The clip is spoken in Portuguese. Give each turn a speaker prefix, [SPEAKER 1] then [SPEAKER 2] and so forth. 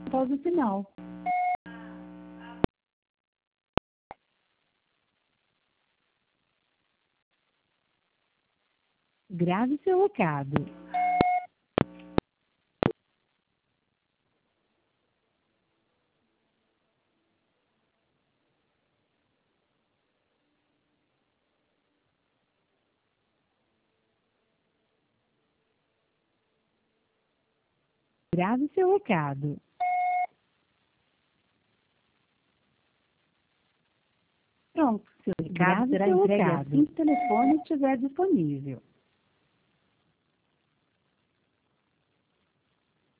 [SPEAKER 1] após o sinal. Grave seu recado. Grave seu recado.
[SPEAKER 2] Pronto, seu recado
[SPEAKER 1] Grave
[SPEAKER 2] será
[SPEAKER 1] seu
[SPEAKER 2] entregue
[SPEAKER 1] recado.
[SPEAKER 2] assim que o telefone estiver disponível.